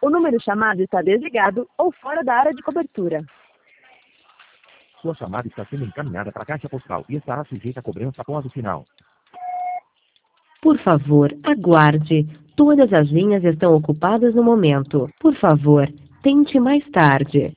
O número chamado está desligado ou fora da área de cobertura. Sua chamada está sendo encaminhada para a caixa postal e estará sujeita a cobrança após o sinal. Por favor, aguarde. Todas as linhas estão ocupadas no momento. Por favor, tente mais tarde.